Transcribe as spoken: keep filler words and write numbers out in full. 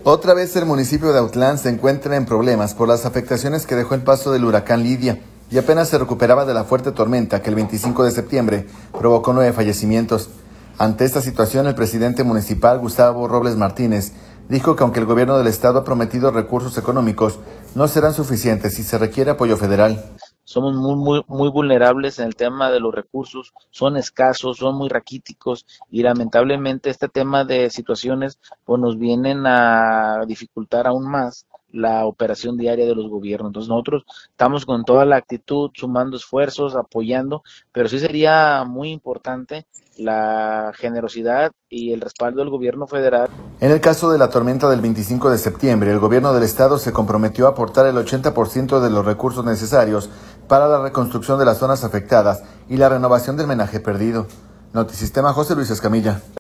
Otra vez el municipio de Autlán se encuentra en problemas por las afectaciones que dejó el paso del huracán Lidia y apenas se recuperaba de la fuerte tormenta que el veinticinco de septiembre provocó nueve fallecimientos. Ante esta situación, el presidente municipal, Gustavo Robles Martínez, dijo que aunque el gobierno del estado ha prometido recursos económicos, no serán suficientes y se requiere apoyo federal. Somos muy, muy, muy vulnerables en el tema de los recursos, son escasos, son muy raquíticos y lamentablemente este tema de situaciones pues nos vienen a dificultar aún más la operación diaria de los gobiernos. Entonces nosotros estamos con toda la actitud, sumando esfuerzos, apoyando, pero sí sería muy importante la generosidad y el respaldo del gobierno federal. En el caso de la tormenta del veinticinco de septiembre, el gobierno del estado se comprometió a aportar el ochenta por ciento de los recursos necesarios para la reconstrucción de las zonas afectadas y la renovación del menaje perdido. Notisistema, José Luis Escamilla.